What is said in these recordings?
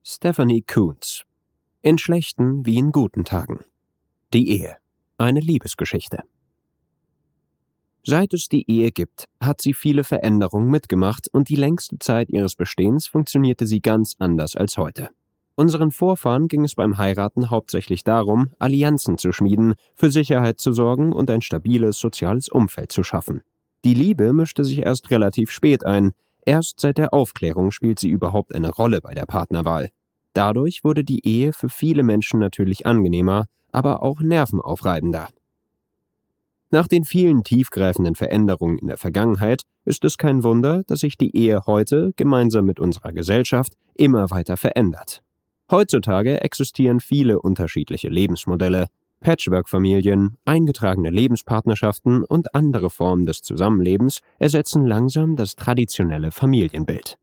Stephanie Coontz. In schlechten wie in guten Tagen. Die Ehe. Eine Liebesgeschichte. Seit es die Ehe gibt, hat sie viele Veränderungen mitgemacht und die längste Zeit ihres Bestehens funktionierte sie ganz anders als heute. Unseren Vorfahren ging es beim Heiraten hauptsächlich darum, Allianzen zu schmieden, für Sicherheit zu sorgen und ein stabiles soziales Umfeld zu schaffen. Die Liebe mischte sich erst relativ spät ein. Erst seit der Aufklärung spielt sie überhaupt eine Rolle bei der Partnerwahl. Dadurch wurde die Ehe für viele Menschen natürlich angenehmer, aber auch nervenaufreibender. Nach den vielen tiefgreifenden Veränderungen in der Vergangenheit ist es kein Wunder, dass sich die Ehe heute, gemeinsam mit unserer Gesellschaft, immer weiter verändert. Heutzutage existieren viele unterschiedliche Lebensmodelle, Patchwork-Familien, eingetragene Lebenspartnerschaften und andere Formen des Zusammenlebens ersetzen langsam das traditionelle Familienbild.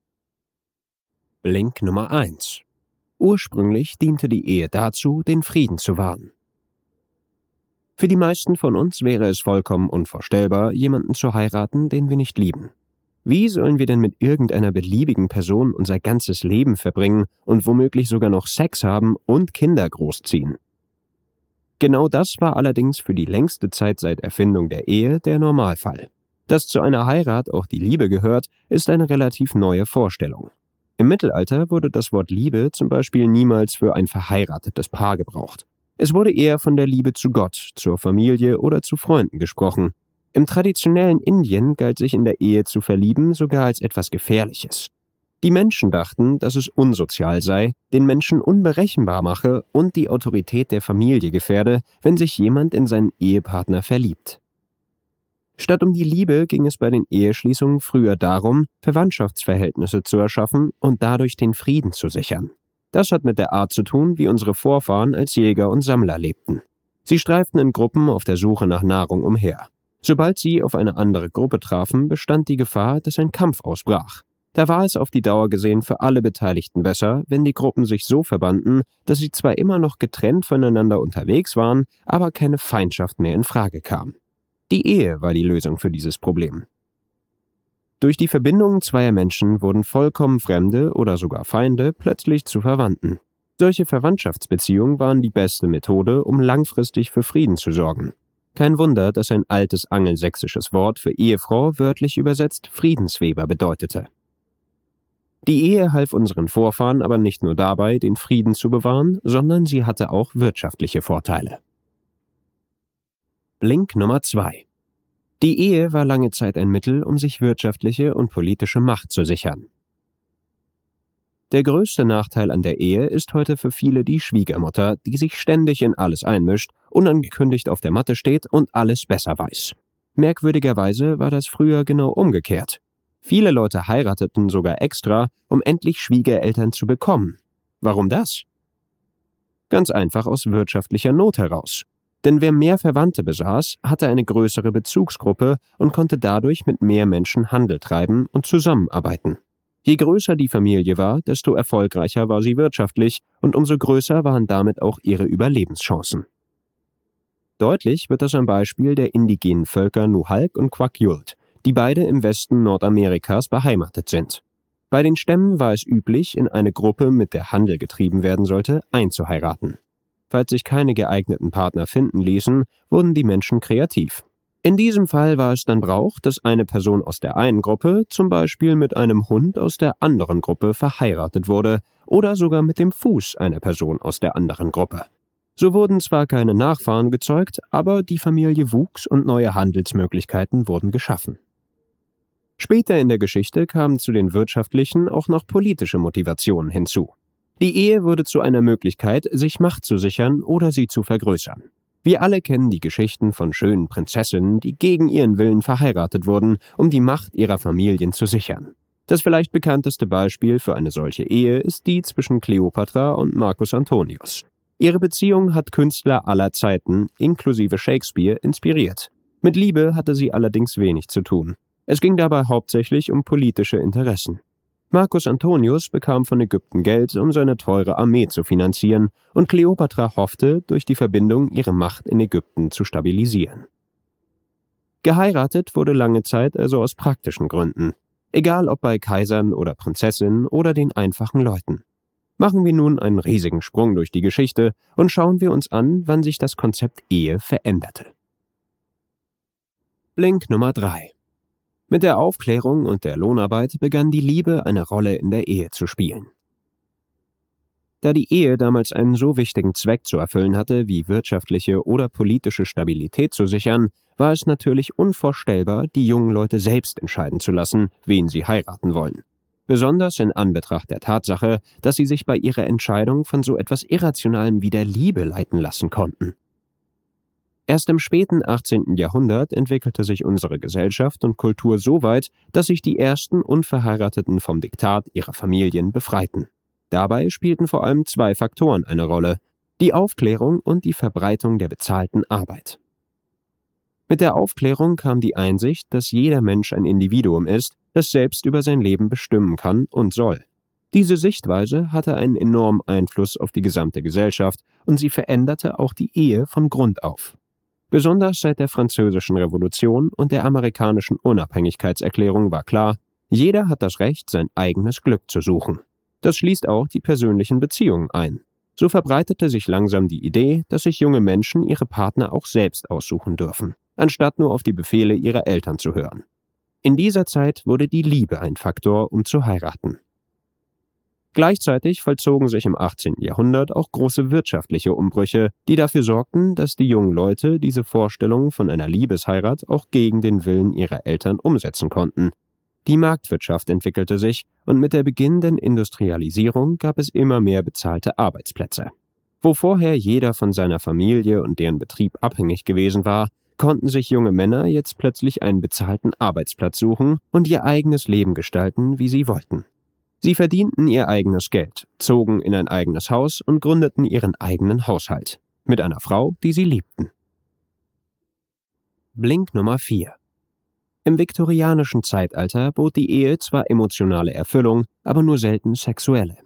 Link Nummer 1. Ursprünglich diente die Ehe dazu, den Frieden zu wahren. Für die meisten von uns wäre es vollkommen unvorstellbar, jemanden zu heiraten, den wir nicht lieben. Wie sollen wir denn mit irgendeiner beliebigen Person unser ganzes Leben verbringen und womöglich sogar noch Sex haben und Kinder großziehen? Genau das war allerdings für die längste Zeit seit Erfindung der Ehe der Normalfall. Dass zu einer Heirat auch die Liebe gehört, ist eine relativ neue Vorstellung. Im Mittelalter wurde das Wort Liebe zum Beispiel niemals für ein verheiratetes Paar gebraucht. Es wurde eher von der Liebe zu Gott, zur Familie oder zu Freunden gesprochen. Im traditionellen Indien galt sich in der Ehe zu verlieben sogar als etwas Gefährliches. Die Menschen dachten, dass es unsozial sei, den Menschen unberechenbar mache und die Autorität der Familie gefährde, wenn sich jemand in seinen Ehepartner verliebt. Statt um die Liebe ging es bei den Eheschließungen früher darum, Verwandtschaftsverhältnisse zu erschaffen und dadurch den Frieden zu sichern. Das hat mit der Art zu tun, wie unsere Vorfahren als Jäger und Sammler lebten. Sie streiften in Gruppen auf der Suche nach Nahrung umher. Sobald sie auf eine andere Gruppe trafen, bestand die Gefahr, dass ein Kampf ausbrach. Da war es auf die Dauer gesehen für alle Beteiligten besser, wenn die Gruppen sich so verbanden, dass sie zwar immer noch getrennt voneinander unterwegs waren, aber keine Feindschaft mehr in Frage kam. Die Ehe war die Lösung für dieses Problem. Durch die Verbindung zweier Menschen wurden vollkommen Fremde oder sogar Feinde plötzlich zu Verwandten. Solche Verwandtschaftsbeziehungen waren die beste Methode, um langfristig für Frieden zu sorgen. Kein Wunder, dass ein altes angelsächsisches Wort für Ehefrau wörtlich übersetzt Friedensweber bedeutete. Die Ehe half unseren Vorfahren aber nicht nur dabei, den Frieden zu bewahren, sondern sie hatte auch wirtschaftliche Vorteile. Link Nummer 2. Die Ehe war lange Zeit ein Mittel, um sich wirtschaftliche und politische Macht zu sichern. Der größte Nachteil an der Ehe ist heute für viele die Schwiegermutter, die sich ständig in alles einmischt, unangekündigt auf der Matte steht und alles besser weiß. Merkwürdigerweise war das früher genau umgekehrt. Viele Leute heirateten sogar extra, um endlich Schwiegereltern zu bekommen. Warum das? Ganz einfach aus wirtschaftlicher Not heraus. Denn wer mehr Verwandte besaß, hatte eine größere Bezugsgruppe und konnte dadurch mit mehr Menschen Handel treiben und zusammenarbeiten. Je größer die Familie war, desto erfolgreicher war sie wirtschaftlich und umso größer waren damit auch ihre Überlebenschancen. Deutlich wird das am Beispiel der indigenen Völker Nuhalk und Kwakiutl, die beide im Westen Nordamerikas beheimatet sind. Bei den Stämmen war es üblich, in eine Gruppe, mit der Handel getrieben werden sollte, einzuheiraten. Falls sich keine geeigneten Partner finden ließen, wurden die Menschen kreativ. In diesem Fall war es dann Brauch, dass eine Person aus der einen Gruppe zum Beispiel mit einem Hund aus der anderen Gruppe verheiratet wurde oder sogar mit dem Fuß einer Person aus der anderen Gruppe. So wurden zwar keine Nachfahren gezeugt, aber die Familie wuchs und neue Handelsmöglichkeiten wurden geschaffen. Später in der Geschichte kamen zu den wirtschaftlichen auch noch politische Motivationen hinzu. Die Ehe wurde zu einer Möglichkeit, sich Macht zu sichern oder sie zu vergrößern. Wir alle kennen die Geschichten von schönen Prinzessinnen, die gegen ihren Willen verheiratet wurden, um die Macht ihrer Familien zu sichern. Das vielleicht bekannteste Beispiel für eine solche Ehe ist die zwischen Kleopatra und Marcus Antonius. Ihre Beziehung hat Künstler aller Zeiten, inklusive Shakespeare, inspiriert. Mit Liebe hatte sie allerdings wenig zu tun. Es ging dabei hauptsächlich um politische Interessen. Marcus Antonius bekam von Ägypten Geld, um seine teure Armee zu finanzieren, und Kleopatra hoffte, durch die Verbindung ihre Macht in Ägypten zu stabilisieren. Geheiratet wurde lange Zeit also aus praktischen Gründen, egal ob bei Kaisern oder Prinzessinnen oder den einfachen Leuten. Machen wir nun einen riesigen Sprung durch die Geschichte und schauen wir uns an, wann sich das Konzept Ehe veränderte. Blink Nummer 3. Mit der Aufklärung und der Lohnarbeit begann die Liebe eine Rolle in der Ehe zu spielen. Da die Ehe damals einen so wichtigen Zweck zu erfüllen hatte, wie wirtschaftliche oder politische Stabilität zu sichern, war es natürlich unvorstellbar, die jungen Leute selbst entscheiden zu lassen, wen sie heiraten wollen. Besonders in Anbetracht der Tatsache, dass sie sich bei ihrer Entscheidung von so etwas Irrationalem wie der Liebe leiten lassen konnten. Erst im späten 18. Jahrhundert entwickelte sich unsere Gesellschaft und Kultur so weit, dass sich die ersten Unverheirateten vom Diktat ihrer Familien befreiten. Dabei spielten vor allem zwei Faktoren eine Rolle: die Aufklärung und die Verbreitung der bezahlten Arbeit. Mit der Aufklärung kam die Einsicht, dass jeder Mensch ein Individuum ist, das selbst über sein Leben bestimmen kann und soll. Diese Sichtweise hatte einen enormen Einfluss auf die gesamte Gesellschaft und sie veränderte auch die Ehe von Grund auf. Besonders seit der Französischen Revolution und der amerikanischen Unabhängigkeitserklärung war klar, jeder hat das Recht, sein eigenes Glück zu suchen. Das schließt auch die persönlichen Beziehungen ein. So verbreitete sich langsam die Idee, dass sich junge Menschen ihre Partner auch selbst aussuchen dürfen, anstatt nur auf die Befehle ihrer Eltern zu hören. In dieser Zeit wurde die Liebe ein Faktor, um zu heiraten. Gleichzeitig vollzogen sich im 18. Jahrhundert auch große wirtschaftliche Umbrüche, die dafür sorgten, dass die jungen Leute diese Vorstellung von einer Liebesheirat auch gegen den Willen ihrer Eltern umsetzen konnten. Die Marktwirtschaft entwickelte sich und mit der beginnenden Industrialisierung gab es immer mehr bezahlte Arbeitsplätze. Wo vorher jeder von seiner Familie und deren Betrieb abhängig gewesen war, konnten sich junge Männer jetzt plötzlich einen bezahlten Arbeitsplatz suchen und ihr eigenes Leben gestalten, wie sie wollten. Sie verdienten ihr eigenes Geld, zogen in ein eigenes Haus und gründeten ihren eigenen Haushalt. Mit einer Frau, die sie liebten. Blink Nummer 4. Im viktorianischen Zeitalter bot die Ehe zwar emotionale Erfüllung, aber nur selten sexuelle.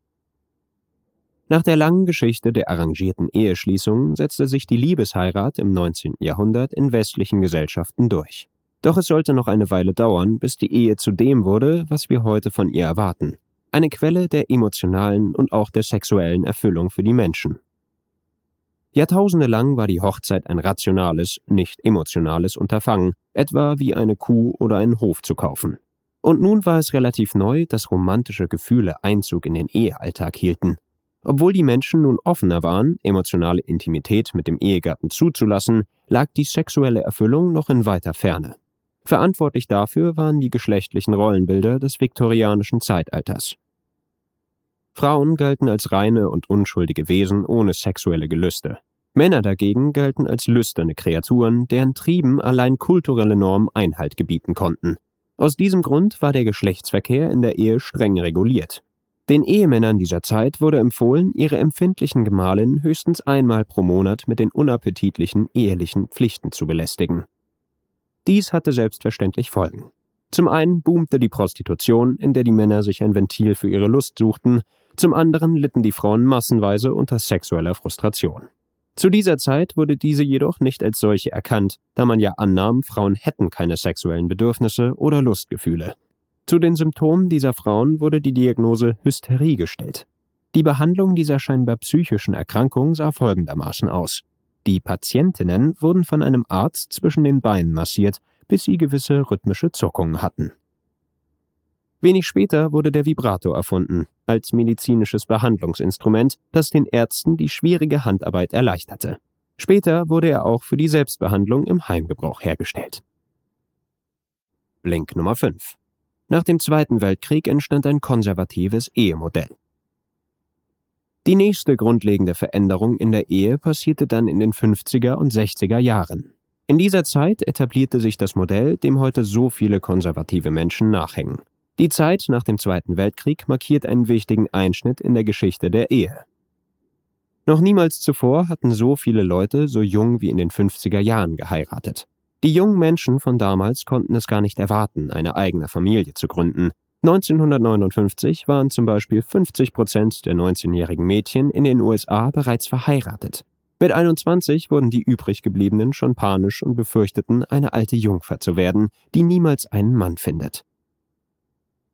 Nach der langen Geschichte der arrangierten Eheschließungen setzte sich die Liebesheirat im 19. Jahrhundert in westlichen Gesellschaften durch. Doch es sollte noch eine Weile dauern, bis die Ehe zu dem wurde, was wir heute von ihr erwarten: eine Quelle der emotionalen und auch der sexuellen Erfüllung für die Menschen. Jahrtausende lang war die Hochzeit ein rationales, nicht emotionales Unterfangen, etwa wie eine Kuh oder einen Hof zu kaufen. Und nun war es relativ neu, dass romantische Gefühle Einzug in den Ehealltag hielten. Obwohl die Menschen nun offener waren, emotionale Intimität mit dem Ehegatten zuzulassen, lag die sexuelle Erfüllung noch in weiter Ferne. Verantwortlich dafür waren die geschlechtlichen Rollenbilder des viktorianischen Zeitalters. Frauen galten als reine und unschuldige Wesen ohne sexuelle Gelüste. Männer dagegen galten als lüsterne Kreaturen, deren Trieben allein kulturelle Normen Einhalt gebieten konnten. Aus diesem Grund war der Geschlechtsverkehr in der Ehe streng reguliert. Den Ehemännern dieser Zeit wurde empfohlen, ihre empfindlichen Gemahlinnen höchstens einmal pro Monat mit den unappetitlichen ehelichen Pflichten zu belästigen. Dies hatte selbstverständlich Folgen. Zum einen boomte die Prostitution, in der die Männer sich ein Ventil für ihre Lust suchten, zum anderen litten die Frauen massenweise unter sexueller Frustration. Zu dieser Zeit wurde diese jedoch nicht als solche erkannt, da man ja annahm, Frauen hätten keine sexuellen Bedürfnisse oder Lustgefühle. Zu den Symptomen dieser Frauen wurde die Diagnose Hysterie gestellt. Die Behandlung dieser scheinbar psychischen Erkrankung sah folgendermaßen aus: Die Patientinnen wurden von einem Arzt zwischen den Beinen massiert, bis sie gewisse rhythmische Zuckungen hatten. Wenig später wurde der Vibrato erfunden, als medizinisches Behandlungsinstrument, das den Ärzten die schwierige Handarbeit erleichterte. Später wurde er auch für die Selbstbehandlung im Heimgebrauch hergestellt. Blink Nummer 5. Nach dem Zweiten Weltkrieg entstand ein konservatives Ehemodell. Die nächste grundlegende Veränderung in der Ehe passierte dann in den 50er und 60er Jahren. In dieser Zeit etablierte sich das Modell, dem heute so viele konservative Menschen nachhängen. Die Zeit nach dem Zweiten Weltkrieg markiert einen wichtigen Einschnitt in der Geschichte der Ehe. Noch niemals zuvor hatten so viele Leute so jung wie in den 50er Jahren geheiratet. Die jungen Menschen von damals konnten es gar nicht erwarten, eine eigene Familie zu gründen. 1959 waren zum Beispiel 50% der 19-jährigen Mädchen in den USA bereits verheiratet. Mit 21 wurden die übrig gebliebenen schon panisch und befürchteten, eine alte Jungfer zu werden, die niemals einen Mann findet.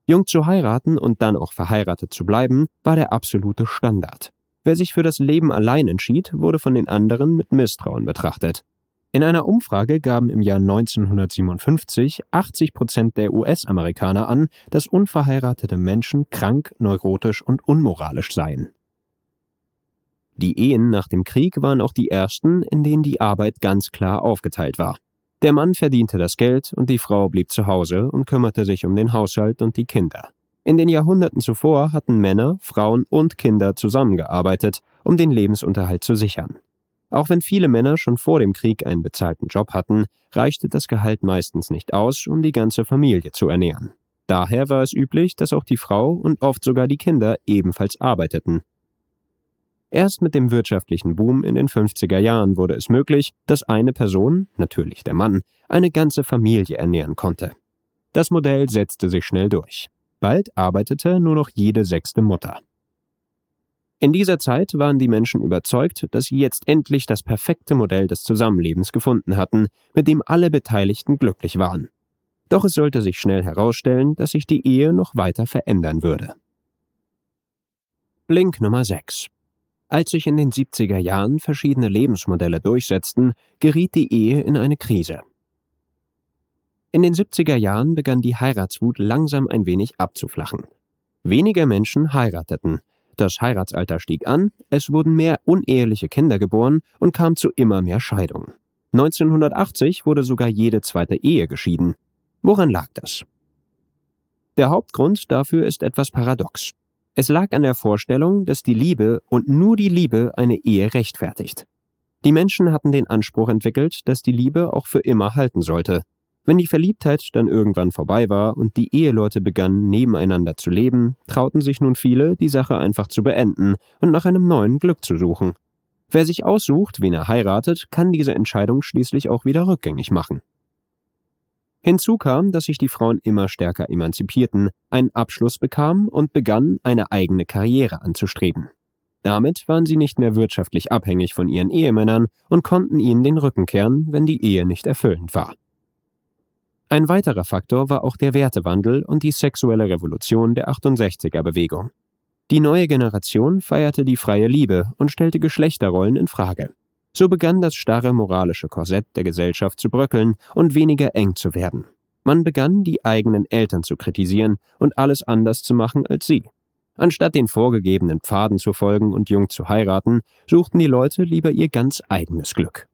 Jung zu heiraten und dann auch verheiratet zu bleiben, war der absolute Standard. Wer sich für das Leben allein entschied, wurde von den anderen mit Misstrauen betrachtet. In einer Umfrage gaben im Jahr 1957 80% der US-Amerikaner an, dass unverheiratete Menschen krank, neurotisch und unmoralisch seien. Die Ehen nach dem Krieg waren auch die ersten, in denen die Arbeit ganz klar aufgeteilt war. Der Mann verdiente das Geld und die Frau blieb zu Hause und kümmerte sich um den Haushalt und die Kinder. In den Jahrhunderten zuvor hatten Männer, Frauen und Kinder zusammengearbeitet, um den Lebensunterhalt zu sichern. Auch wenn viele Männer schon vor dem Krieg einen bezahlten Job hatten, reichte das Gehalt meistens nicht aus, um die ganze Familie zu ernähren. Daher war es üblich, dass auch die Frau und oft sogar die Kinder ebenfalls arbeiteten. Erst mit dem wirtschaftlichen Boom in den 50er Jahren wurde es möglich, dass eine Person, natürlich der Mann, eine ganze Familie ernähren konnte. Das Modell setzte sich schnell durch. Bald arbeitete nur noch jede 6. Mutter. In dieser Zeit waren die Menschen überzeugt, dass sie jetzt endlich das perfekte Modell des Zusammenlebens gefunden hatten, mit dem alle Beteiligten glücklich waren. Doch es sollte sich schnell herausstellen, dass sich die Ehe noch weiter verändern würde. Blink Nummer 6. Als sich in den 70er Jahren verschiedene Lebensmodelle durchsetzten, geriet die Ehe in eine Krise. In den 70er Jahren begann die Heiratswut langsam ein wenig abzuflachen. Weniger Menschen heirateten. Das Heiratsalter stieg an, es wurden mehr uneheliche Kinder geboren und kam zu immer mehr Scheidungen. 1980 wurde sogar jede zweite Ehe geschieden. Woran lag das? Der Hauptgrund dafür ist etwas paradox. Es lag an der Vorstellung, dass die Liebe und nur die Liebe eine Ehe rechtfertigt. Die Menschen hatten den Anspruch entwickelt, dass die Liebe auch für immer halten sollte. Wenn die Verliebtheit dann irgendwann vorbei war und die Eheleute begannen, nebeneinander zu leben, trauten sich nun viele, die Sache einfach zu beenden und nach einem neuen Glück zu suchen. Wer sich aussucht, wen er heiratet, kann diese Entscheidung schließlich auch wieder rückgängig machen. Hinzu kam, dass sich die Frauen immer stärker emanzipierten, einen Abschluss bekamen und begannen, eine eigene Karriere anzustreben. Damit waren sie nicht mehr wirtschaftlich abhängig von ihren Ehemännern und konnten ihnen den Rücken kehren, wenn die Ehe nicht erfüllend war. Ein weiterer Faktor war auch der Wertewandel und die sexuelle Revolution der 68er-Bewegung. Die neue Generation feierte die freie Liebe und stellte Geschlechterrollen in Frage. So begann das starre moralische Korsett der Gesellschaft zu bröckeln und weniger eng zu werden. Man begann, die eigenen Eltern zu kritisieren und alles anders zu machen als sie. Anstatt den vorgegebenen Pfaden zu folgen und jung zu heiraten, suchten die Leute lieber ihr ganz eigenes Glück.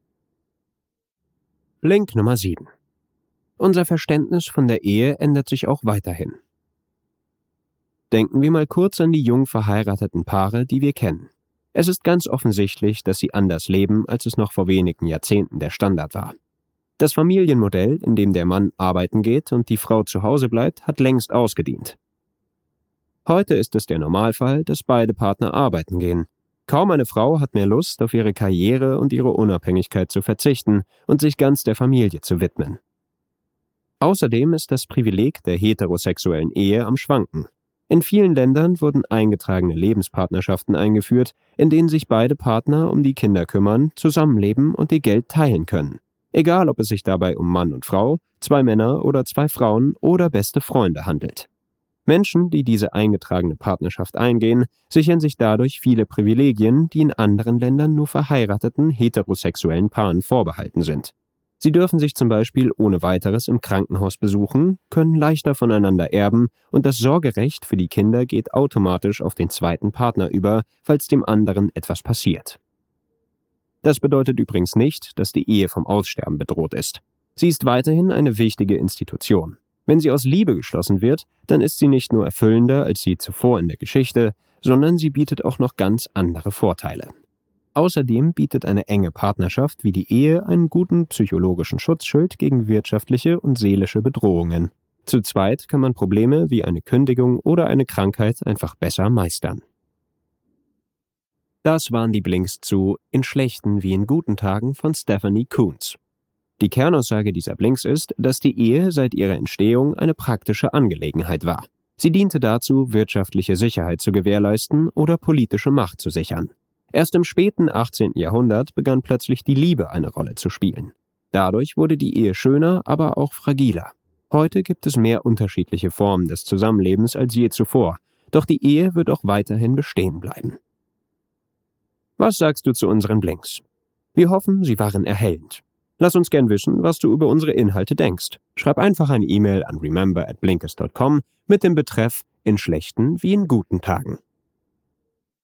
Blink Nummer 7. Unser Verständnis von der Ehe ändert sich auch weiterhin. Denken wir mal kurz an die jung verheirateten Paare, die wir kennen. Es ist ganz offensichtlich, dass sie anders leben, als es noch vor wenigen Jahrzehnten der Standard war. Das Familienmodell, in dem der Mann arbeiten geht und die Frau zu Hause bleibt, hat längst ausgedient. Heute ist es der Normalfall, dass beide Partner arbeiten gehen. Kaum eine Frau hat mehr Lust, auf ihre Karriere und ihre Unabhängigkeit zu verzichten und sich ganz der Familie zu widmen. Außerdem ist das Privileg der heterosexuellen Ehe am Schwanken. In vielen Ländern wurden eingetragene Lebenspartnerschaften eingeführt, in denen sich beide Partner um die Kinder kümmern, zusammenleben und ihr Geld teilen können. Egal, ob es sich dabei um Mann und Frau, 2 Männer oder 2 Frauen oder beste Freunde handelt. Menschen, die diese eingetragene Partnerschaft eingehen, sichern sich dadurch viele Privilegien, die in anderen Ländern nur verheirateten heterosexuellen Paaren vorbehalten sind. Sie dürfen sich zum Beispiel ohne weiteres im Krankenhaus besuchen, können leichter voneinander erben und das Sorgerecht für die Kinder geht automatisch auf den zweiten Partner über, falls dem anderen etwas passiert. Das bedeutet übrigens nicht, dass die Ehe vom Aussterben bedroht ist. Sie ist weiterhin eine wichtige Institution. Wenn sie aus Liebe geschlossen wird, dann ist sie nicht nur erfüllender als sie zuvor in der Geschichte, sondern sie bietet auch noch ganz andere Vorteile. Außerdem bietet eine enge Partnerschaft wie die Ehe einen guten psychologischen Schutzschild gegen wirtschaftliche und seelische Bedrohungen. Zu zweit kann man Probleme wie eine Kündigung oder eine Krankheit einfach besser meistern. Das waren die Blinks zu In schlechten wie in guten Tagen von Stephanie Coontz. Die Kernaussage dieser Blinks ist, dass die Ehe seit ihrer Entstehung eine praktische Angelegenheit war. Sie diente dazu, wirtschaftliche Sicherheit zu gewährleisten oder politische Macht zu sichern. Erst im späten 18. Jahrhundert begann plötzlich die Liebe eine Rolle zu spielen. Dadurch wurde die Ehe schöner, aber auch fragiler. Heute gibt es mehr unterschiedliche Formen des Zusammenlebens als je zuvor, doch die Ehe wird auch weiterhin bestehen bleiben. Was sagst du zu unseren Blinks? Wir hoffen, sie waren erhellend. Lass uns gern wissen, was du über unsere Inhalte denkst. Schreib einfach eine E-Mail an remember@blinkist.com mit dem Betreff „in schlechten wie in guten Tagen“.